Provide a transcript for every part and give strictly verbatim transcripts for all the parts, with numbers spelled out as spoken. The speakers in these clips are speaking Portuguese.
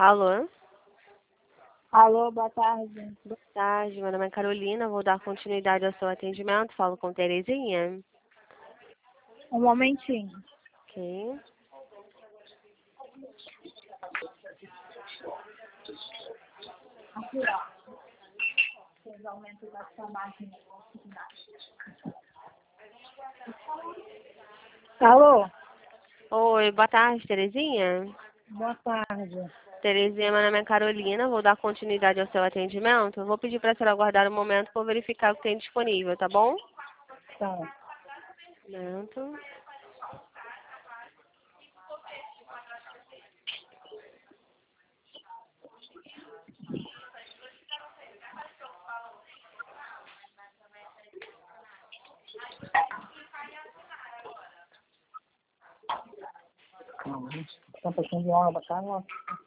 Alô? Alô, boa tarde. Boa tarde, meu nome é Carolina, vou dar continuidade ao seu atendimento, falo com Terezinha. Um momentinho. Ok. Aqui, ó. Vocês aumentam da sua máquina. Alô, Oi, boa tarde, Terezinha. boa tarde. Terezinha, meu nome é Carolina, vou dar continuidade ao seu atendimento. Vou pedir para a senhora aguardar um momento para verificar o que tem disponível, tá bom? Tá. Momento. Tá um pouquinho de água, tá? Ó.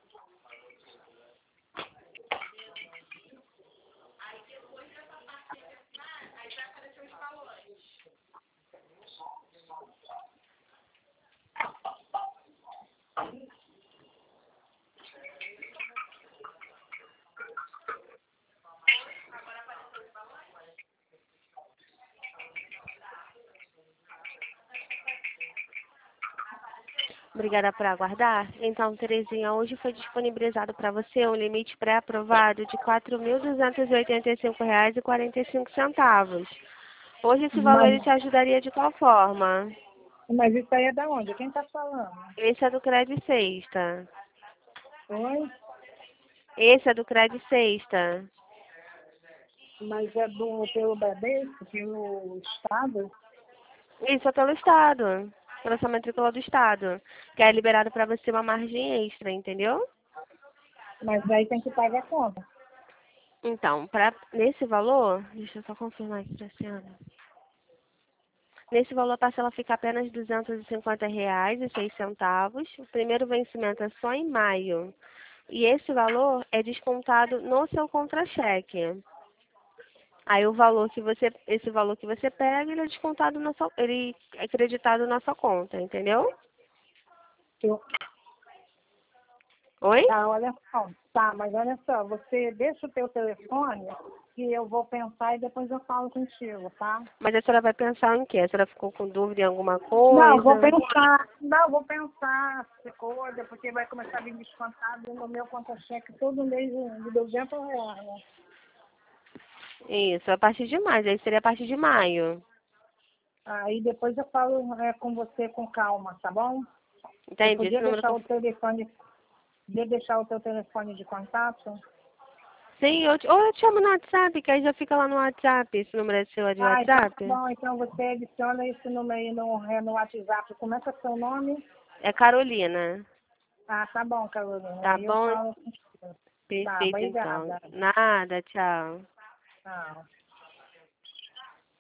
Obrigada por aguardar. Então, Terezinha, hoje foi disponibilizado para você um limite pré-aprovado de quatro mil duzentos e oitenta e cinco reais e quarenta e cinco centavos. Hoje esse valor ele Mas, te ajudaria de qual forma? mas isso aí é da onde? Quem tá falando? Esse é do Cred Sexta. Oi? Esse é do Cred Sexta. Mas é do, pelo Bradesco, pelo Estado? Isso é pelo Estado. Pela sua matrícula do Estado. Que é liberado para você uma margem extra, entendeu? Mas aí tem que pagar a conta. Então, pra, nesse valor, deixa eu só confirmar aqui para a senhora. Nesse valor, a parcela fica apenas duzentos e cinquenta reais e seis centavos. O primeiro vencimento é só em maio. E esse valor é descontado no seu contra-cheque. Aí o valor que você, esse valor que você pega, ele é descontado na sua, ele é creditado na sua conta, entendeu? Eu, Oi? tá, olha só. Tá, mas olha só, você deixa o teu telefone que eu vou pensar e depois eu falo contigo, tá? Mas a senhora vai pensar em quê? A senhora ficou com dúvida em alguma Não, vou coisa? pensar, não, vou pensar se coisa, porque vai começar a vir descontado no meu conta-cheque todo mês de duzentos reais. Né? Isso, a partir de maio. Aí seria a partir de maio. Aí depois eu falo é, com você com calma, tá bom? Você Entende? Esse podia número que deixar eu... o telefone, podia deixar o teu telefone de contato? Sim, eu te... ou eu te chamo no WhatsApp, que aí já fica lá no WhatsApp. Esse número é seu é de Ah, então tá WhatsApp? bom, então você adiciona esse número aí no, é, no WhatsApp. Como é que é seu nome? É Carolina. Ah, tá bom, Carolina. Tá Aí eu bom? falo contigo. Tá, Perfeito, então. obrigada. Nada, tchau. Tchau.